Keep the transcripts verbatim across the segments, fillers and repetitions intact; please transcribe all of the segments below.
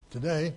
Today,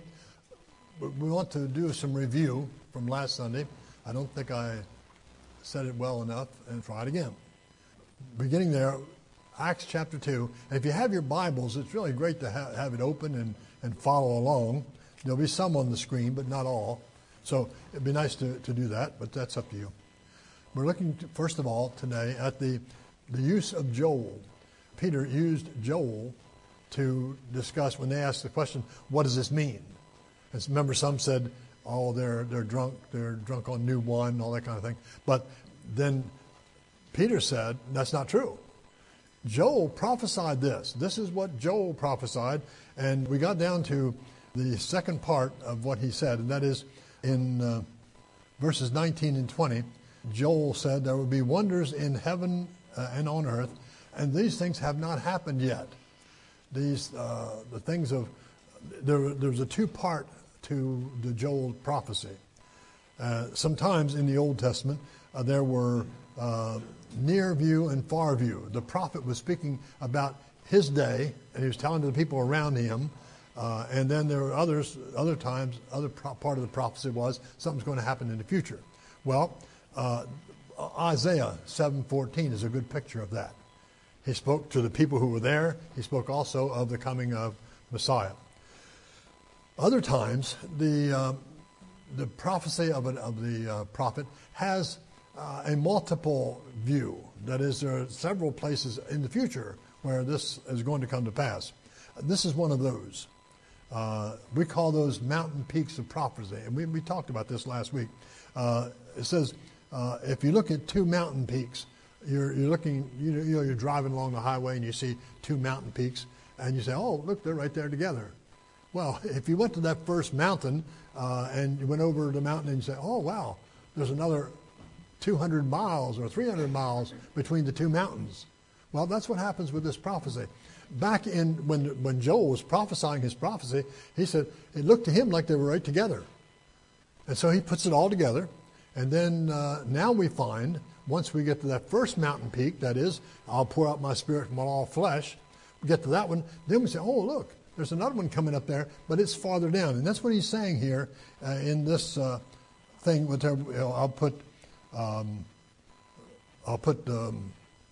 we want to do some review from last Sunday. I don't think I said it well enough, and try it again. Beginning there, Acts chapter two. And if you have your Bibles, it's really great to ha- have it open and, and follow along. There'll be some on the screen, but not all. So it'd be nice to, to do that, but that's up to you. We're looking, to, first of all, today at the, the use of Joel. Peter used Joel to discuss, when they asked the question, what does this mean? And remember, some said, oh, they're they're drunk, they're drunk on new wine, all that kind of thing. But then Peter said, that's not true. Joel prophesied this. This is what Joel prophesied. And we got down to the second part of what he said, and that is in uh, verses nineteen and twenty. Joel said there will be wonders in heaven uh, and on earth, and these things have not happened yet. These, uh, the things of, there, there's a two-part to the Joel prophecy. Uh, sometimes in the Old Testament, uh, there were uh, near view and far view. The prophet was speaking about his day, and he was telling to the people around him. Uh, and then there were others, other times, other pro- part of the prophecy was something's going to happen in the future. Well, uh, Isaiah seven fourteen is a good picture of that. He spoke to the people who were there. He spoke also of the coming of Messiah. Other times, the uh, the prophecy of, an, of the uh, prophet has uh, a multiple view. That is, there are several places in the future where this is going to come to pass. This is one of those. Uh, we call those mountain peaks of prophecy, and we, we talked about this last week. Uh, it says, uh, if you look at two mountain peaks, you're, you're looking, you know, you know, you're driving along the highway and you see two mountain peaks, and you say, oh, look, they're right there together. Well, if you went to that first mountain uh, and you went over the mountain and you say, oh, wow, there's another two hundred miles or three hundred miles between the two mountains. Well, that's what happens with this prophecy. Back in when when Joel was prophesying his prophecy, he said it looked to him like they were right together. And so he puts it all together. And then uh, now we find, once we get to that first mountain peak, that is, I'll pour out my spirit from all flesh, we get to that one, then we say, oh, look, there's another one coming up there, but it's farther down. And that's what he's saying here uh, in this uh, thing. With their, you know, I'll put, um, I'll put, um,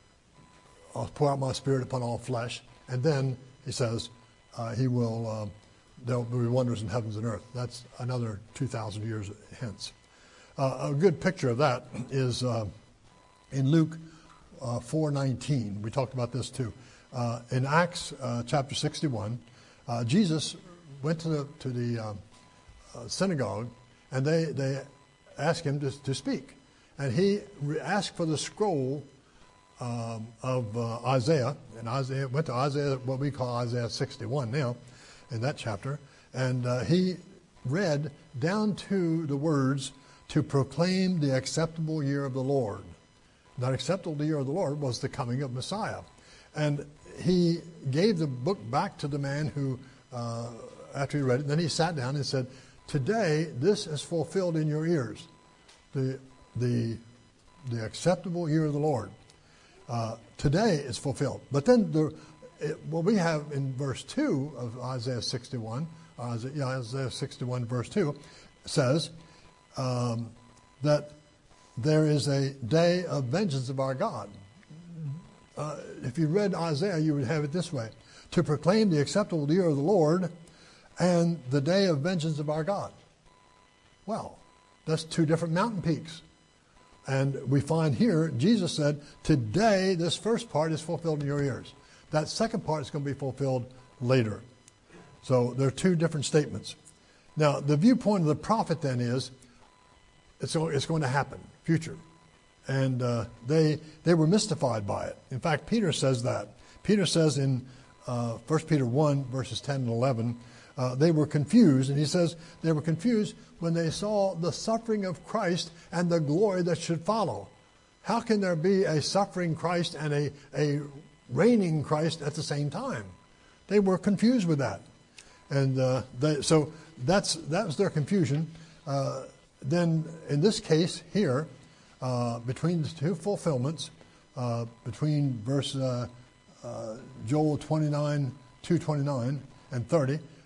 I'll pour out my spirit upon all flesh. And then he says uh, he will, uh, there will be wonders in heavens and earth. That's another two thousand years hence. Uh, a good picture of that is uh, in Luke uh, four nineteen. We talked about this too. Uh, in Acts uh, chapter sixty-one, uh, Jesus went to the to the uh, uh, synagogue, and they they asked him to, to speak, and he re- asked for the scroll um, of uh, Isaiah, and Isaiah went to Isaiah, what we call Isaiah sixty-one now, in that chapter, and uh, he read down to the words, to proclaim the acceptable year of the Lord. That acceptable year of the Lord was the coming of Messiah. And he gave the book back to the man who, uh, after he read it, then he sat down and said, today this is fulfilled in your ears, the the the acceptable year of the Lord. Uh, today is fulfilled. But then the, it, what we have in verse two of Isaiah sixty-one, uh, Isaiah, yeah, Isaiah sixty-one verse two, says, Um, that there is a day of vengeance of our God. Uh, if you read Isaiah, you would have it this way: to proclaim the acceptable year of the Lord and the day of vengeance of our God. Well, that's two different mountain peaks. And we find here, Jesus said, today this first part is fulfilled in your ears. That second part is going to be fulfilled later. So there are two different statements. Now, the viewpoint of the prophet then is, It's, it's going to happen, future. And uh, they they were mystified by it. In fact, Peter says that. Peter says in uh, First Peter one, verses ten and eleven, uh, they were confused. And he says they were confused when they saw the suffering of Christ and the glory that should follow. How can there be a suffering Christ and a, a reigning Christ at the same time? They were confused with that. And uh, they, so that's that was their confusion. Uh, Then, in this case here, uh, between the two fulfillments, uh, between verse uh, uh, Joel twenty-nine, two twenty-nine and thirty,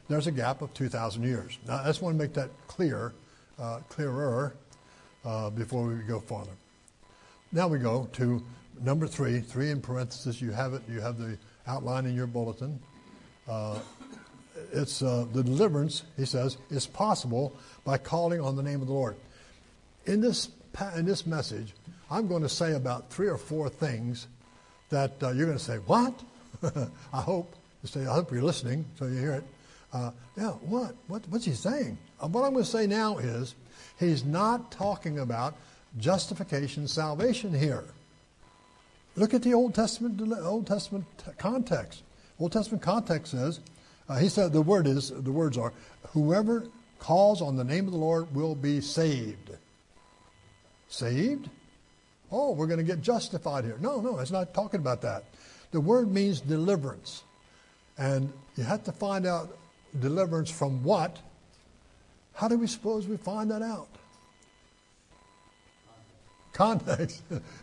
there's a gap of two thousand years. Now, I just want to make that clear, uh, clearer uh, before we go farther. Now we go to number three, three in parentheses. You have it. You have the outline in your bulletin. Uh, it's uh, the deliverance, he says, is possible by calling on the name of the Lord. In this in this message, I'm going to say about three or four things that uh, you're going to say, what? I hope. You say, I hope you're listening so you hear it. Uh, yeah, what? what? What's he saying? Uh, what I'm going to say now is he's not talking about justification, salvation here. Look at the Old Testament Old Testament context. Old Testament context says, uh, he said the word is the words are, whoever calls on the name of the Lord will be saved. Saved? Oh, we're going to get justified here. No, no, it's not talking about that. The word means deliverance. And you have to find out deliverance from what? How do we suppose we find that out? Context.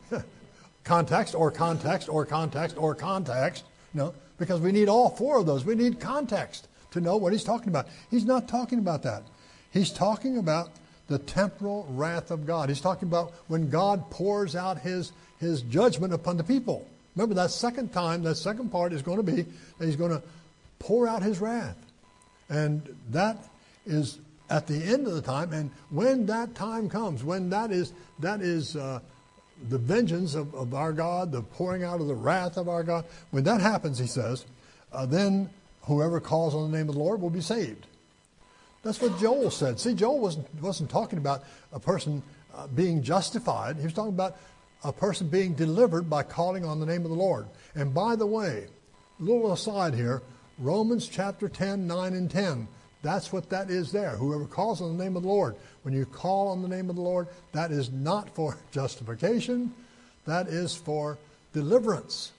Context or context or context or context. No, because we need all four of those. We need context to know what he's talking about. He's not talking about that. He's talking about the temporal wrath of God. He's talking about when God pours out his, his judgment upon the people. Remember, that second time, that second part is going to be that he's going to pour out his wrath. And that is at the end of the time. And when that time comes, when that is that is uh, the vengeance of, of our God, the pouring out of the wrath of our God, when that happens, he says, uh, then whoever calls on the name of the Lord will be saved. That's what Joel said. See, Joel wasn't, wasn't talking about a person uh, being justified. He was talking about a person being delivered by calling on the name of the Lord. And by the way, a little aside here, Romans chapter ten, nine and ten, that's what that is there. Whoever calls on the name of the Lord. When you call on the name of the Lord, that is not for justification. That is for deliverance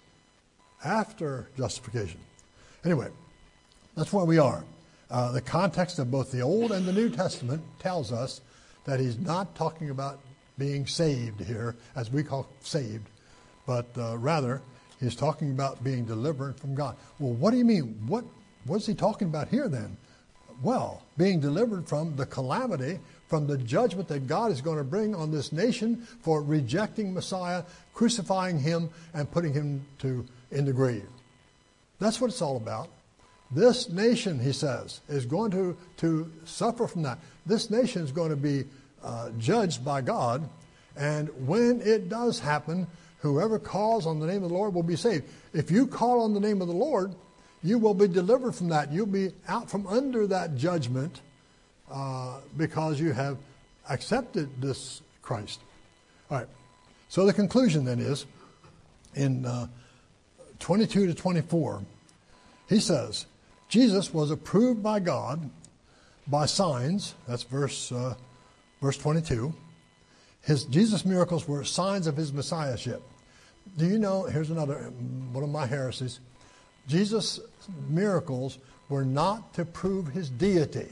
after justification. Anyway, that's where we are. Uh, the context of both the Old and the New Testament tells us that he's not talking about being saved here, as we call saved, but uh, rather he's talking about being delivered from God. Well, what do you mean? What what's he talking about here then? Well, being delivered from the calamity, from the judgment that God is going to bring on this nation for rejecting Messiah, crucifying him, and putting him to in the grave. That's what it's all about. This nation, he says, is going to, to suffer from that. This nation is going to be uh, judged by God, and when it does happen, whoever calls on the name of the Lord will be saved. If you call on the name of the Lord, you will be delivered from that. You'll be out from under that judgment uh, because you have accepted this Christ. All right. So the conclusion then is, in uh, twenty-two to twenty-four, he says, Jesus was approved by God by signs. That's verse uh, verse twenty-two. His Jesus' miracles were signs of his messiahship. Do you know? Here's another one of my heresies. Jesus' miracles were not to prove his deity.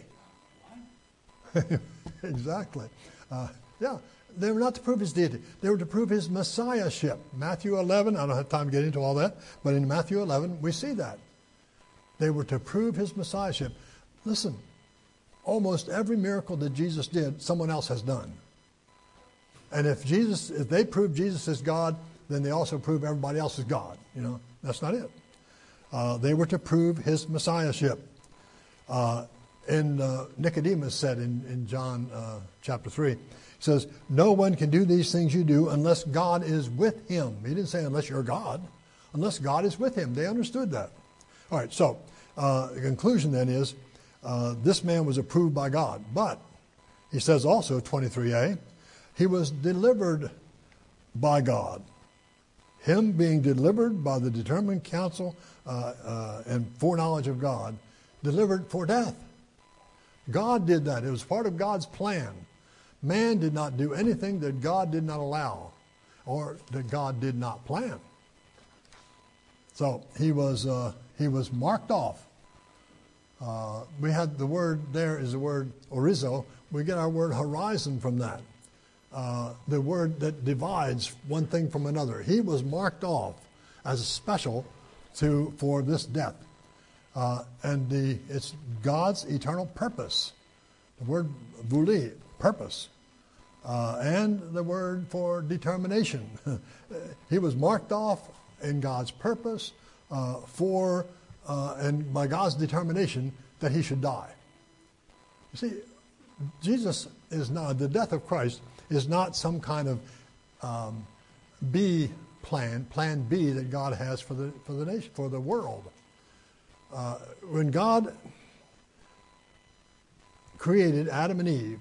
Exactly. Uh, yeah, they were not to prove his deity. They were to prove his messiahship. Matthew eleven. I don't have time to get into all that, but in Matthew eleven we see that. They were to prove his messiahship. Listen, almost every miracle that Jesus did, someone else has done. And if Jesus, if they prove Jesus is God, then they also prove everybody else is God. You know, that's not it. Uh, they were to prove his messiahship. Uh, and uh, Nicodemus said in, in John uh, chapter three, he says, no one can do these things you do unless God is with him. He didn't say unless you're God. Unless God is with him. They understood that. All right, so uh, the conclusion then is uh, this man was approved by God. But he says also, twenty-three a, he was delivered by God. Him being delivered by the determined counsel uh, uh, and foreknowledge of God, delivered for death. God did that. It was part of God's plan. Man did not do anything that God did not allow or that God did not plan. So he was uh, he was marked off. Uh, we had the word there is the word orizo. We get our word horizon from that. Uh, the word that divides one thing from another. He was marked off as special to for this death. Uh, and the it's God's eternal purpose. The word vuli, purpose. Uh, and the word for determination. He was marked off in God's purpose uh, for, uh, and by God's determination that he should die. You see, Jesus is not, the death of Christ is not some kind of um, B plan, plan B that God has for the for the nation, for the world. Uh, when God created Adam and Eve,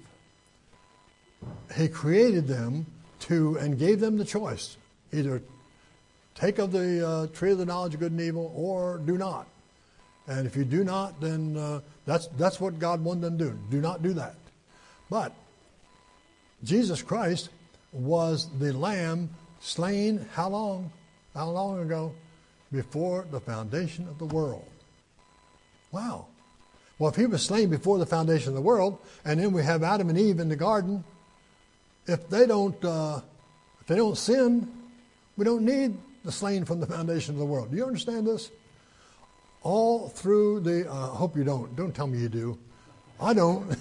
he created them to, and gave them the choice, either take of the uh, tree of the knowledge of good and evil or do not. And if you do not, then uh, that's, that's what God wanted them to do. Do not do that. But Jesus Christ was the lamb slain how long? How long ago? Before the foundation of the world. Wow. Well, if he was slain before the foundation of the world, and then we have Adam and Eve in the garden, if they don't, uh, if they don't sin, we don't need the slain from the foundation of the world. Do you understand this? All through the, I uh, hope you don't. Don't tell me you do. I don't.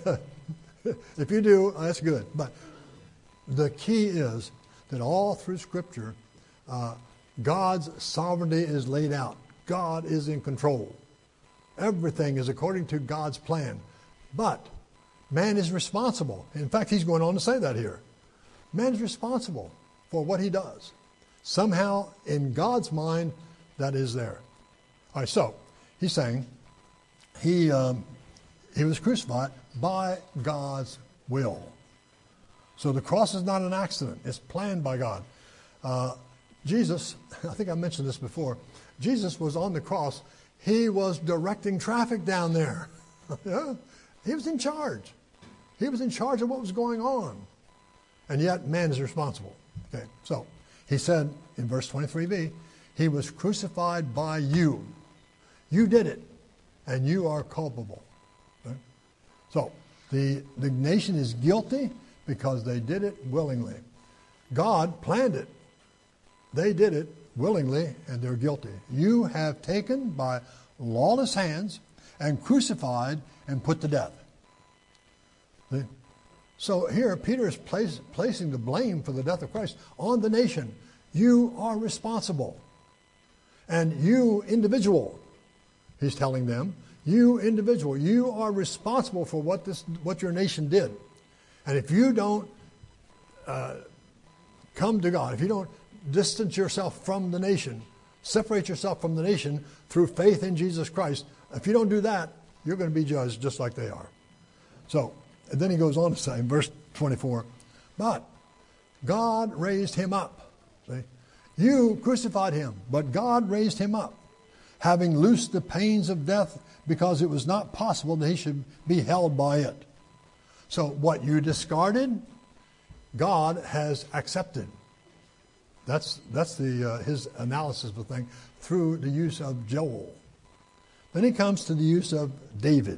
If you do, that's good. But the key is that all through Scripture, uh, God's sovereignty is laid out. God is in control. Everything is according to God's plan. But man is responsible. In fact, he's going on to say that here. Man is responsible for what he does. Somehow, in God's mind, that is there. All right, so he's saying he um, he was crucified by God's will. So the cross is not an accident. It's planned by God. Uh, Jesus, I think I mentioned this before, Jesus was on the cross. He was directing traffic down there. Yeah? He was in charge. He was in charge of what was going on. And yet man is responsible. Okay, so he said in verse twenty-three b, he was crucified by you. You did it, and you are culpable. Okay? So the, the nation is guilty because they did it willingly. God planned it. They did it willingly, and they're guilty. You have taken by lawless hands and crucified and put to death. See? So here Peter is place, placing the blame for the death of Christ on the nation. You are responsible. And you individual, he's telling them, you individual, you are responsible for what this, what your nation did. And if you don't uh, come to God, if you don't distance yourself from the nation, separate yourself from the nation through faith in Jesus Christ, if you don't do that, you're going to be judged just like they are. So, and then he goes on to say in verse twenty-four, but God raised him up. See? You crucified him, but God raised him up, having loosed the pains of death, because it was not possible that he should be held by it. So what you discarded, God has accepted. That's that's the uh, his analysis of the thing through the use of Joel. Then he comes to the use of David.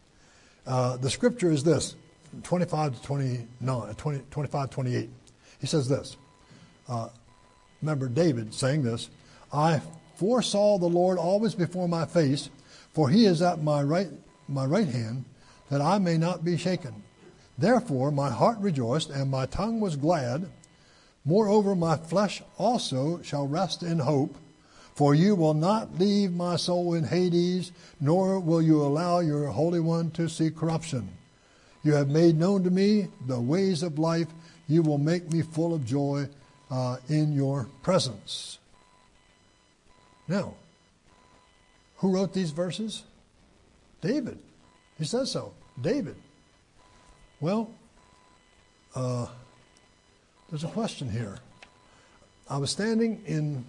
Uh, the scripture is this, twenty-five to twenty-nine, twenty, twenty-five, twenty-eight. He says this. Uh, remember David saying this, I foresaw the Lord always before my face, for he is at my right my right hand, that I may not be shaken. Therefore my heart rejoiced, and my tongue was glad. Moreover, my flesh also shall rest in hope, for you will not leave my soul in Hades, nor will you allow your Holy One to see corruption. You have made known to me the ways of life. You will make me full of joy uh, in your presence. Now, who wrote these verses? David. He says so. David. Well, uh, there's a question here. I was standing in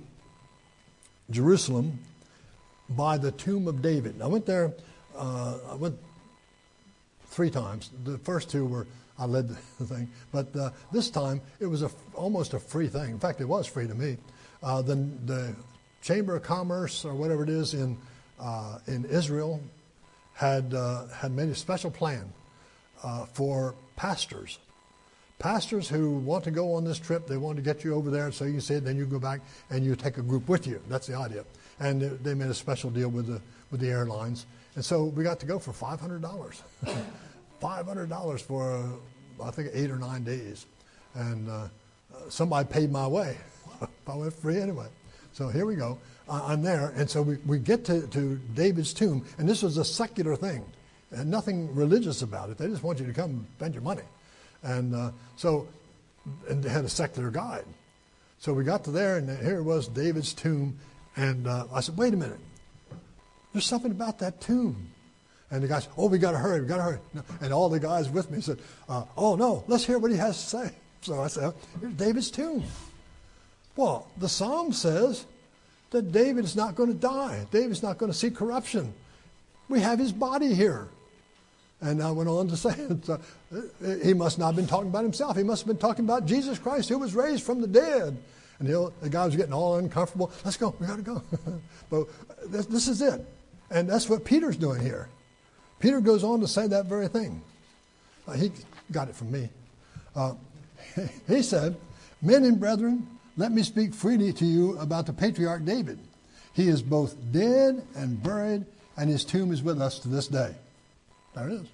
Jerusalem by the tomb of David. I went there, uh, I went three times. The first two were, I led the thing. But uh, this time, it was a, almost a free thing. In fact, it was free to me. Uh, the, the Chamber of Commerce, or whatever it is, in uh, in Israel, had uh, had made a special plan uh, for pastors. Pastors who want to go on this trip, they want to get you over there so you can see it, then you go back and you take a group with you. That's the idea. And they made a special deal with the with the airlines. And so we got to go for five hundred dollars. five hundred dollars for, uh, I think, eight or nine days. And uh, somebody paid my way. I went free anyway. So here we go. Uh, I'm there. And so we, we get to, to David's tomb. And this was a secular thing. And nothing religious about it. They just want you to come spend your money. And uh, so, and they had a secular guide. So we got to there, and here was David's tomb. And uh, I said, wait a minute. There's something about that tomb. And the guy said, oh, we got to hurry, we got to hurry. And all the guys with me said, uh, oh, no, let's hear what he has to say. So I said, here's David's tomb. Well, the Psalm says that David is not going to die. David's not going to see corruption. We have his body here. And I went on to say, uh, he must not have been talking about himself. He must have been talking about Jesus Christ, who was raised from the dead. And the, the guy was getting all uncomfortable. Let's go, we got to go. But this, this is it. And that's what Peter's doing here. Peter goes on to say that very thing. Uh, he got it from me. Uh, he said, men and brethren, let me speak freely to you about the patriarch David. He is both dead and buried, and his tomb is with us to this day. There it is.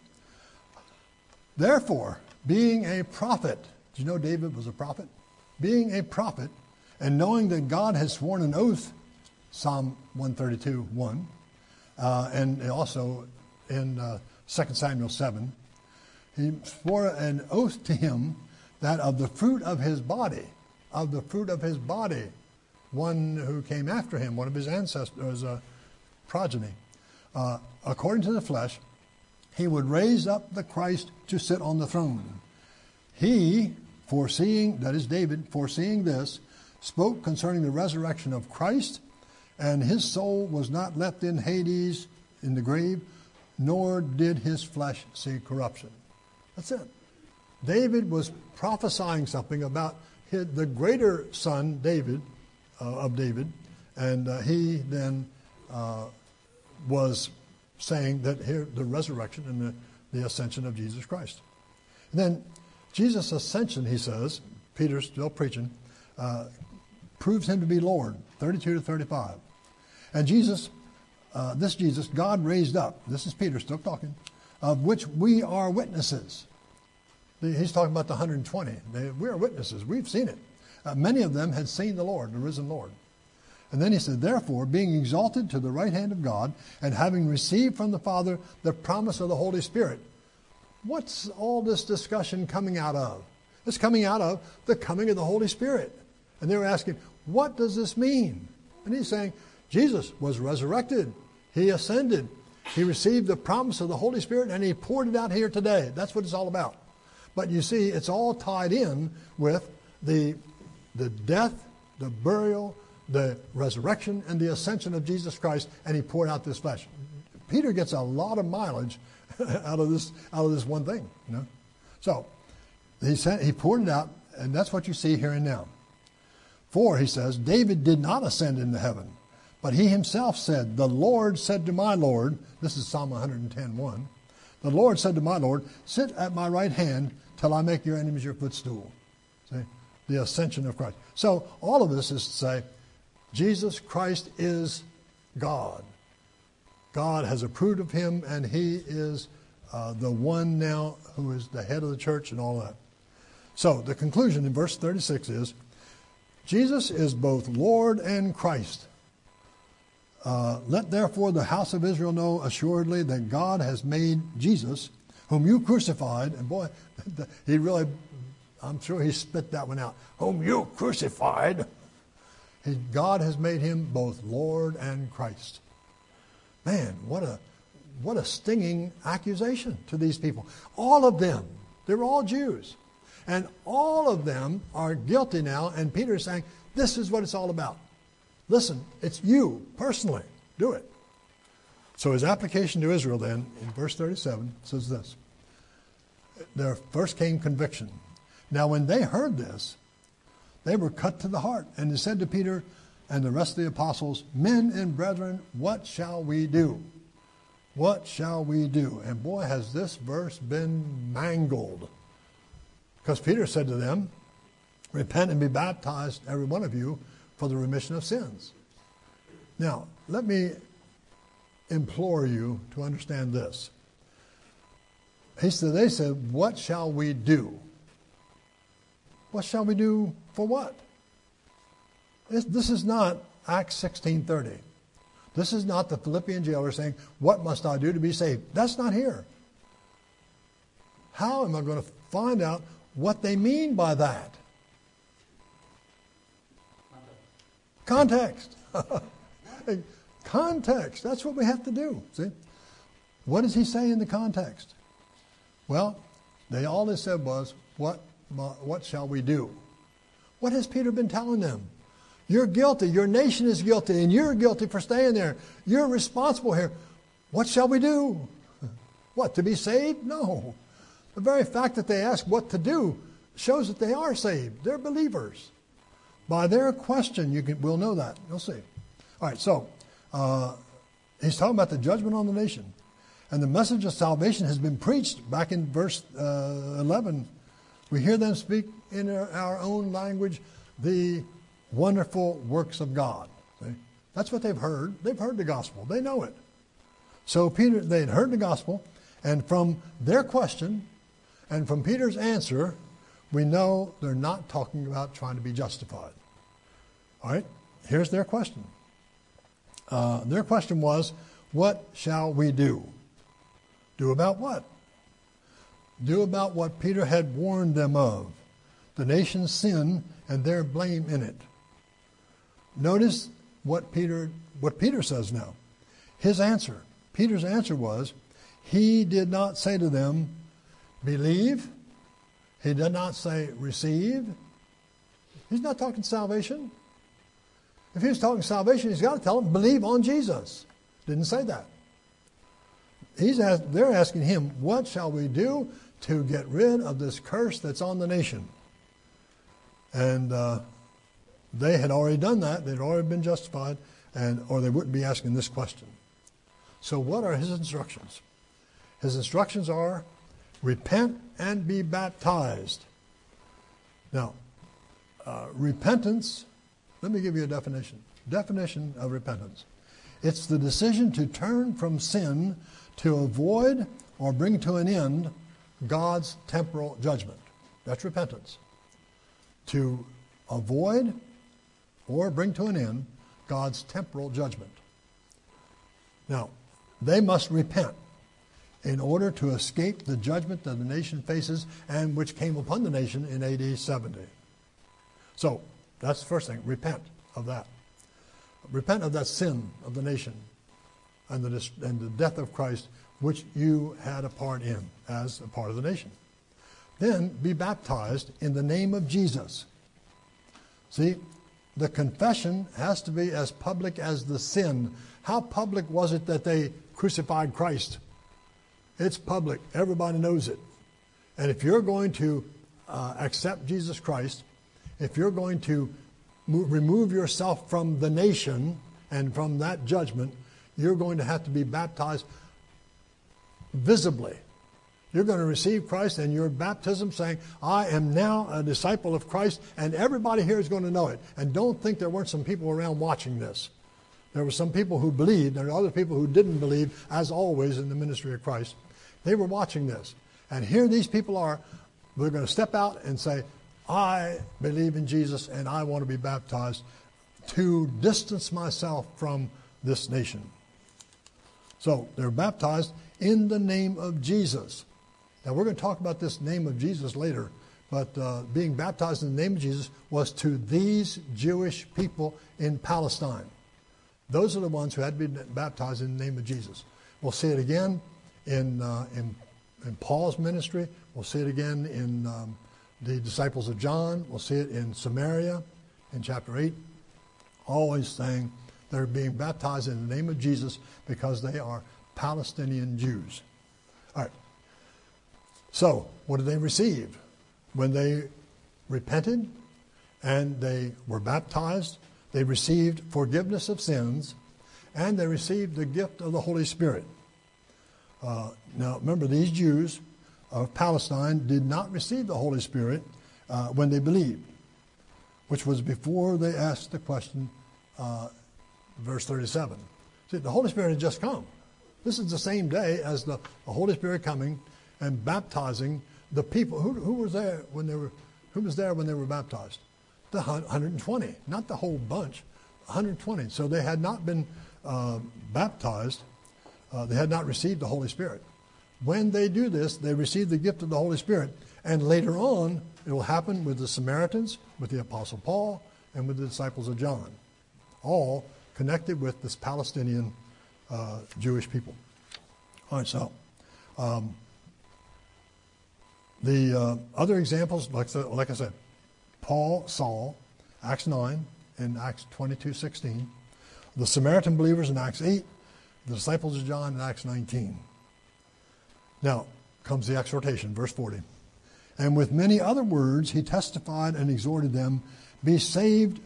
Therefore, being a prophet, did you know David was a prophet? Being a prophet, and knowing that God has sworn an oath, Psalm one thirty-two, one, uh, and also in uh, Second Samuel seven, he swore an oath to him that of the fruit of his body, of the fruit of his body, one who came after him, one of his ancestors, uh, progeny, uh, according to the flesh, he would raise up the Christ to sit on the throne. He, foreseeing, that is David, foreseeing this, spoke concerning the resurrection of Christ, and his soul was not left in Hades, in the grave, nor did his flesh see corruption. That's it. David was prophesying something about his, the greater son, David, uh, of David, and uh, he then uh, was saying that here the resurrection and the, the ascension of Jesus Christ. And then Jesus' ascension, he says, Peter's still preaching, uh, proves him to be Lord, thirty-two to thirty-five. And Jesus, uh, this Jesus, God raised up, this is Peter still talking, of which we are witnesses. He's talking about the one hundred twenty. They, we are witnesses. We've seen it. Uh, many of them had seen the Lord, the risen Lord. And then he said, therefore, being exalted to the right hand of God, and having received from the Father the promise of the Holy Spirit. What's all this discussion coming out of? It's coming out of the coming of the Holy Spirit. And they were asking, what does this mean? And he's saying, Jesus was resurrected. He ascended. He received the promise of the Holy Spirit, and he poured it out here today. That's what it's all about. But you see, it's all tied in with the, the death, the burial, the resurrection, and the ascension of Jesus Christ, and he poured out this flesh. Peter gets a lot of mileage out of this out of this one thing, you know. So he said he poured it out, and that's what you see here and now. For, he says, David did not ascend into heaven, but he himself said, the Lord said to my Lord, this is Psalm one ten, one, the Lord said to my Lord, sit at my right hand till I make your enemies your footstool. See? The ascension of Christ. So all of this is to say, Jesus Christ is God. God has approved of him, and he is uh, the one now who is the head of the church and all that. So the conclusion in verse thirty-six is, Jesus is both Lord and Christ. Uh, Let therefore the house of Israel know assuredly that God has made Jesus, whom you crucified, and boy, he really, I'm sure he spit that one out, whom you crucified. He, God has made him both Lord and Christ. Man, what a what a stinging accusation to these people. All of them, they were all Jews. And all of them are guilty now, and Peter is saying, this is what it's all about. Listen, it's you personally. Do it. So his application to Israel then, in verse thirty-seven, says this. There first came conviction. Now when they heard this, they were cut to the heart, and they said to Peter and the rest of the apostles, men and brethren, what shall we do? What shall we do? And boy, has this verse been mangled. Because Peter said to them, repent and be baptized, every one of you, for the remission of sins. Now, let me implore you to understand this. He said, they said, what shall we do? What shall we do for what? This, this is not Acts sixteen thirty. This is not the Philippian jailer saying, what must I do to be saved? That's not here. How am I going to find out what they mean by that? Context. Context. That's what we have to do. See? What does he say in the context? Well, they all they said was, what, what shall we do? What has Peter been telling them? You're guilty. Your nation is guilty, and you're guilty for staying there. You're responsible here. What shall we do? What, to be saved? No. The very fact that they ask what to do shows that they are saved. They're believers. By their question, you can, we'll know that. You'll see. All right, so uh, he's talking about the judgment on the nation. And the message of salvation has been preached. Back in verse uh, eleven, we hear them speak in our, our own language the wonderful works of God. See? That's what they've heard. They've heard the gospel. They know it. So Peter, they'd heard the gospel, and from their question and from Peter's answer, we know they're not talking about trying to be justified. All right, here's their question. Uh, their question was, what shall we do? Do about what? Do about what Peter had warned them of, the nation's sin and their blame in it. Notice what Peter, what Peter says now. His answer, Peter's answer was, he did not say to them, believe. He did not say receive. He's not talking salvation. If he was talking salvation, he's got to tell them, believe on Jesus. Didn't say that. He's asked, they're asking him, what shall we do to get rid of this curse that's on the nation? And uh, they had already done that. They'd already been justified, and or they wouldn't be asking this question. So what are his instructions? His instructions are, repent and be baptized. Now, uh, repentance, let me give you a definition. Definition of repentance. It's the decision to turn from sin to avoid or bring to an end God's temporal judgment. That's repentance. To avoid or bring to an end God's temporal judgment. Now, they must repent in order to escape the judgment that the nation faces and which came upon the nation in A D seventy. So, that's the first thing. Repent of that. Repent of that sin of the nation and the, and the death of Christ, which you had a part in as a part of the nation. Then be baptized in the name of Jesus. See, the confession has to be as public as the sin. How public was it that they crucified Christ? It's public. Everybody knows it. And if you're going to uh, accept Jesus Christ, if you're going to move, remove yourself from the nation and from that judgment, you're going to have to be baptized visibly. You're going to receive Christ and your baptism saying, I am now a disciple of Christ, and everybody here is going to know it. And don't think there weren't some people around watching this. There were some people who believed, and there were other people who didn't believe, as always in the ministry of Christ. They were watching this. And here these people are, they're going to step out and say, I believe in Jesus and I want to be baptized to distance myself from this nation. So they're baptized in the name of Jesus. Now we're going to talk about this name of Jesus later, but uh, being baptized in the name of Jesus was to these Jewish people in Palestine. Those are the ones who had been baptized in the name of Jesus. We'll see it again in uh, in, in Paul's ministry. We'll see it again in um, the disciples of John. We'll see it in Samaria in chapter eight. Always saying they're being baptized in the name of Jesus because they are Palestinian Jews. All right. So, what did they receive? When they repented and they were baptized, they received forgiveness of sins, and they received the gift of the Holy Spirit. Uh, now, remember, these Jews of Palestine did not receive the Holy Spirit uh, when they believed, which was before they asked the question, uh, verse thirty-seven. See, the Holy Spirit had just come. This is the same day as the, the Holy Spirit coming and baptizing the people. Who, who was there when they were? Who was there when they were baptized? The one hundred twenty, not the whole bunch. one hundred twenty. So they had not been uh, baptized. Uh, they had not received the Holy Spirit. When they do this, they receive the gift of the Holy Spirit. And later on, it will happen with the Samaritans, with the Apostle Paul, and with the disciples of John, all connected with this Palestinian uh, Jewish people. All right, so um, the uh, other examples, like, like I said, Paul, Saul, Acts nine, and Acts twenty-two sixteen, the Samaritan believers in Acts eight, the disciples of John in Acts nineteen. Now comes the exhortation, verse forty. And with many other words he testified and exhorted them, be saved.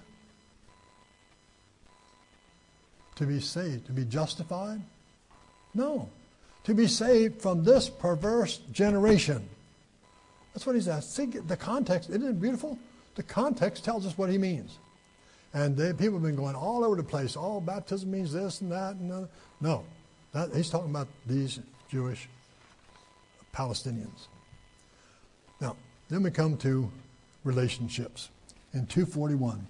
To be saved, to be justified? No. To be saved from this perverse generation. That's what he's asked. See, the context, isn't it beautiful? The context tells us what he means. And they, people have been going all over the place. Oh, baptism means this and that. And that. No. That, he's talking about these Jewish Palestinians. Now, then we come to relationships. In two forty-one,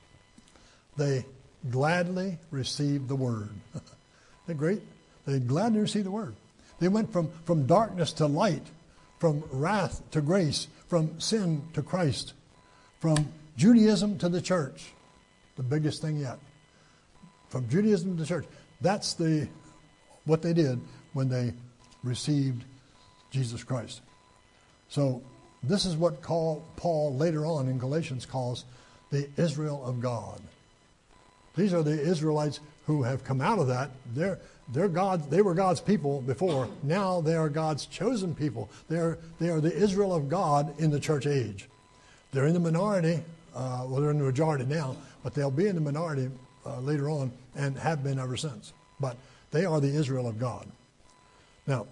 they gladly received the word. They're great. They gladly received the word. They went from, from darkness to light, from wrath to grace, from sin to Christ, from Judaism to the church. The biggest thing yet. From Judaism to the church. That's the what they did when they received Jesus Christ. So this is what call, Paul later on in Galatians calls the Israel of God. These are the Israelites who have come out of that. They're, they're God, they were God's people before. Now they are God's chosen people. They're, they are the Israel of God in the church age. They're in the minority. Uh, well, they're in the majority now, but they'll be in the minority uh, later on and have been ever since. But they are the Israel of God. Now,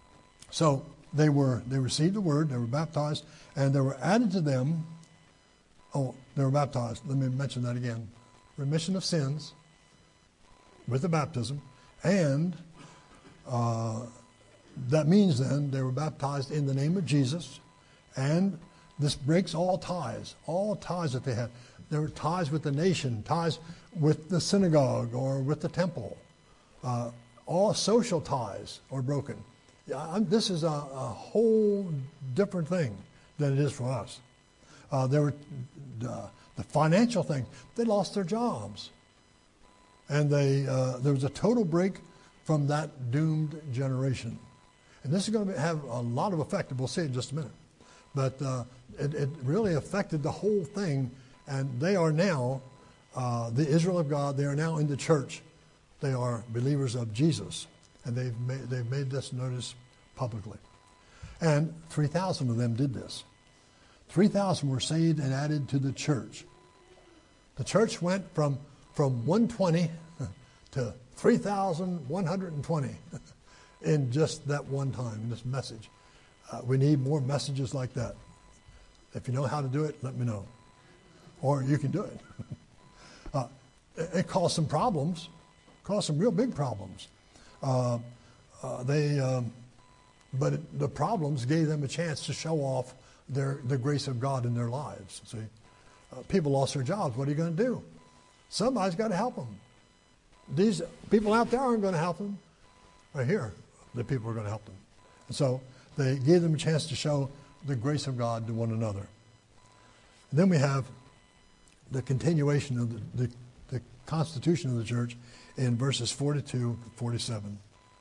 so they were they received the word, they were baptized, and there were added to them, oh, they were baptized. Let me mention that again. Remission of sins with the baptism, and uh, that means then they were baptized in the name of Jesus, and this breaks all ties, all ties that they had. There were ties with the nation, ties with the synagogue or with the temple. Uh, all social ties are broken. Yeah, I'm, this is a, a whole different thing than it is for us. Uh, there were uh, the financial thing. They lost their jobs, and they uh, there was a total break from that doomed generation. And this is going to have a lot of effect. We'll see in just a minute. But uh, it, it really affected the whole thing, and they are now uh, the Israel of God. They are now in the church. They are believers of Jesus, and they've made, they've made this notice publicly. And three thousand of them did this. three thousand were saved and added to the church. The church went from, from one hundred twenty to three thousand one hundred twenty in just that one time, in this message. Uh, we need more messages like that. If you know how to do it, let me know. Or you can do it. uh, it, it caused some problems, caused some real big problems. Uh, uh, they, um, but it, the problems gave them a chance to show off their the grace of God in their lives. See, uh, people lost their jobs. What are you going to do? Somebody's got to help them. These people out there aren't going to help them. Right here, the people are going to help them. And so they gave them a chance to show the grace of God to one another. And then we have the continuation of the, the, the constitution of the church in verses forty-two and forty-seven.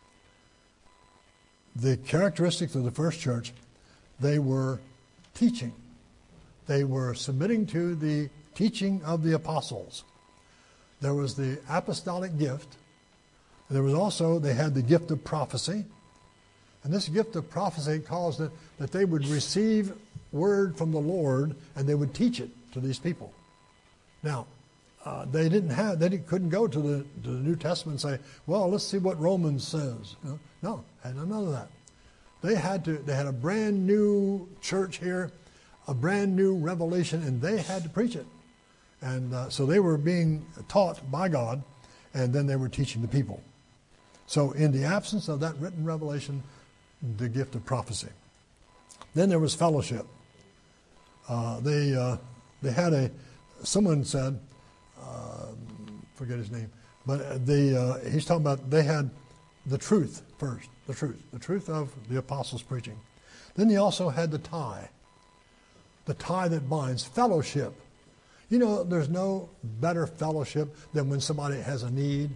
The characteristics of the first church, they were teaching. They were submitting to the teaching of the apostles. There was the apostolic gift. There was also, they had the gift of prophecy. And this gift of prophecy caused it that they would receive word from the Lord and they would teach it to these people. Now, uh, they didn't have, they didn't, couldn't go to the, to the New Testament and say, well, let's see what Romans says. You know? No, had none of that. They had to, they had a brand new church here, a brand new revelation, and they had to preach it. And uh, so they were being taught by God, and then they were teaching the people. So in the absence of that written revelation, the gift of prophecy. Then there was fellowship. Uh, they uh, they had a, someone said, uh, forget his name, but they, uh, he's talking about they had the truth first, the truth, the truth of the apostles' preaching. Then they also had the tie, the tie that binds, fellowship. You know, there's no better fellowship than when somebody has a need.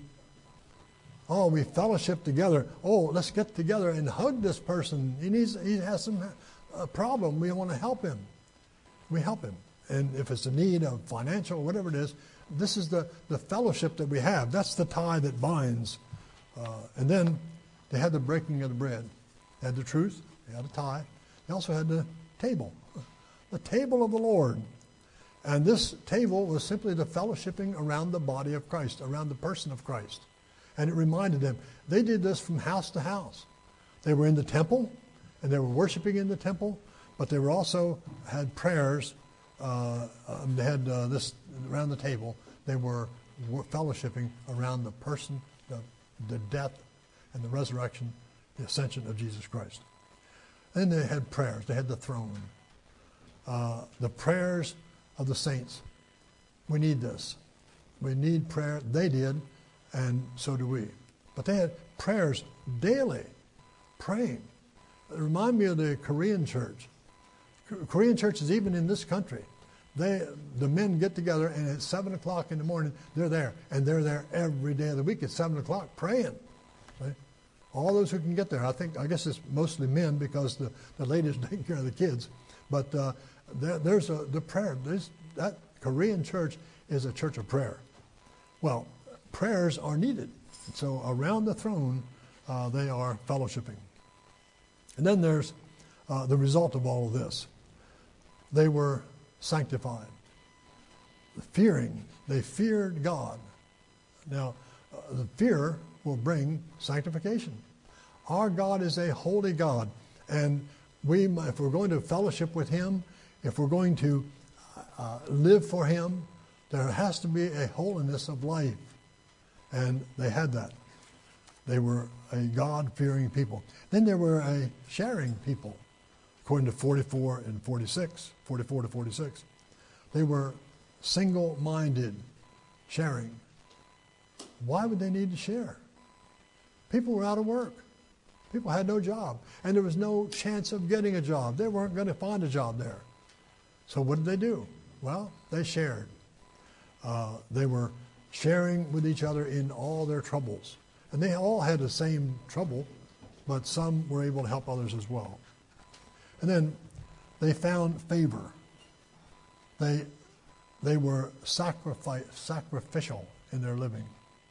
Oh, we fellowship together. Oh, let's get together and hug this person. He needs, he has some a problem. We want to help him. We help him. And if it's a need of financial, whatever it is, this is the, the fellowship that we have. That's the tie that binds. Uh, and then they had the breaking of the bread. They had the truth. They had a tie. They also had the table. The table of the Lord. And this table was simply the fellowshipping around the body of Christ, around the person of Christ. And it reminded them, they did this from house to house. They were in the temple, and they were worshiping in the temple, but they were also had prayers. Uh, um, they had uh, this around the table. They were, were fellowshipping around the person, the, the death, and the resurrection, the ascension of Jesus Christ. And they had prayers. They had the throne. Uh, the prayers of the saints. We need this. We need prayer. They did, and so do we. But they had prayers daily, praying. It reminded me of the Korean church. Korean churches, even in this country, they the men get together, and at seven o'clock in the morning, they're there, and they're there every day of the week at seven o'clock praying. Right? All those who can get there. I think I guess it's mostly men because the, the ladies taking care of the kids. But uh, there, there's a the prayer. There's, that Korean church is a church of prayer. Well, prayers are needed. So around the throne, uh, they are fellowshipping. And then there's uh, the result of all of this. They were sanctified. Fearing. They feared God. Now, uh, the fear will bring sanctification. Our God is a holy God. And we, if we're going to fellowship with Him, if we're going to uh, live for Him, there has to be a holiness of life. And they had that. They were a God-fearing people. Then they were a sharing people, according to forty-four and forty-six, forty-four to forty-six. They were single-minded, sharing. Why would they need to share? People were out of work. People had no job. And there was no chance of getting a job. They weren't going to find a job there. So what did they do? Well, they shared. Uh, they were sharing with each other in all their troubles. And they all had the same trouble, but some were able to help others as well. And then they found favor. They, they were sacrifice, sacrificial in their living.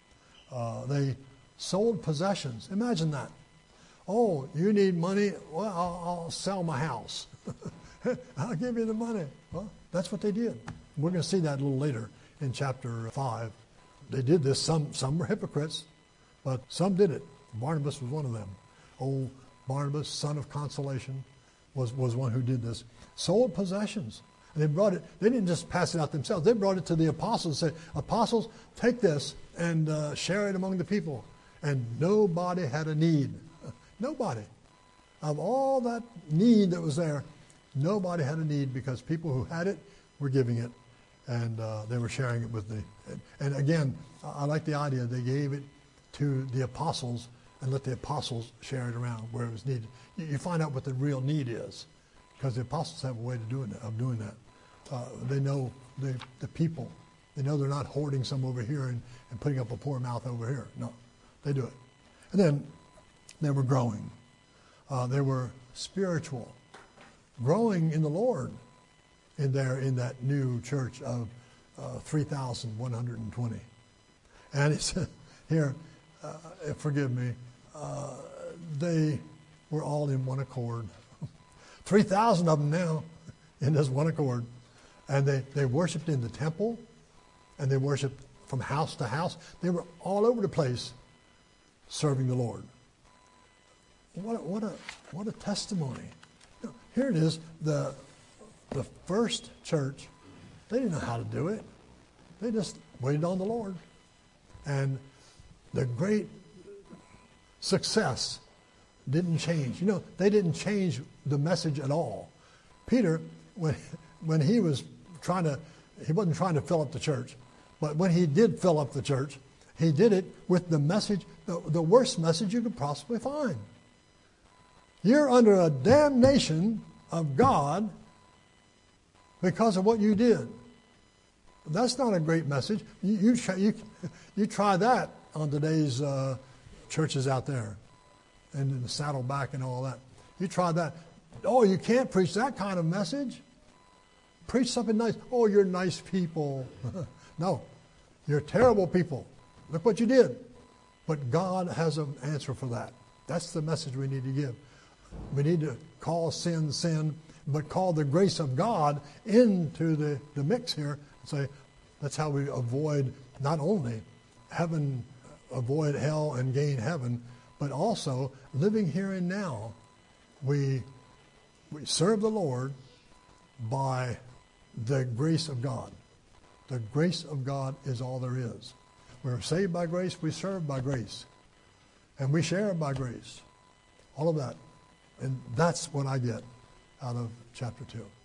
Uh, they sold possessions. Imagine that. Oh, you need money? Well, I'll, I'll sell my house. I'll give you the money. Well, that's what they did. We're going to see that a little later in chapter five. They did this. Some, some were hypocrites, but some did it. Barnabas was one of them. Old Barnabas, son of consolation, was, was one who did this. Sold possessions. And they brought it, they didn't just pass it out themselves. They brought it to the apostles and said, apostles, take this and uh, share it among the people. And nobody had a need. Nobody. Of all that need that was there, nobody had a need because people who had it were giving it. And uh, they were sharing it with the... And, and again, I like the idea. They gave it to the apostles and let the apostles share it around where it was needed. You, you find out what the real need is because the apostles have a way to doing that, of doing that. Uh, they know the, the people. They know they're not hoarding some over here and, and putting up a poor mouth over here. No, they do it. And then they were growing. Uh, they were spiritual, growing in the Lord in there in that new church of uh, three thousand one hundred twenty. And it said here, uh, forgive me, uh, they were all in one accord. three thousand of them now in this one accord. And they, they worshiped in the temple, and they worshiped from house to house. They were all over the place serving the Lord. What a, what a, what a testimony. You know, here it is, the, the first church, they didn't know how to do it. They just waited on the Lord. And the great success didn't change. You know, they didn't change the message at all. Peter, when when he was trying to, he wasn't trying to fill up the church, but when he did fill up the church, he did it with the message, the, the worst message you could possibly find. You're under a damnation of God because of what you did. That's not a great message. You you try, you, you try that on today's uh, churches out there, and the Saddleback and all that. You try that. Oh, you can't preach that kind of message. Preach something nice. Oh, you're nice people. No, you're terrible people. Look what you did. But God has an answer for that. That's the message we need to give. We need to call sin, sin, but call the grace of God into the, the mix here and say, that's how we avoid not only heaven, avoid hell and gain heaven, but also living here and now. We, we serve the Lord by the grace of God. The grace of God is all there is. We're saved by grace, we serve by grace, and we share by grace. All of that. And that's what I get out of chapter two.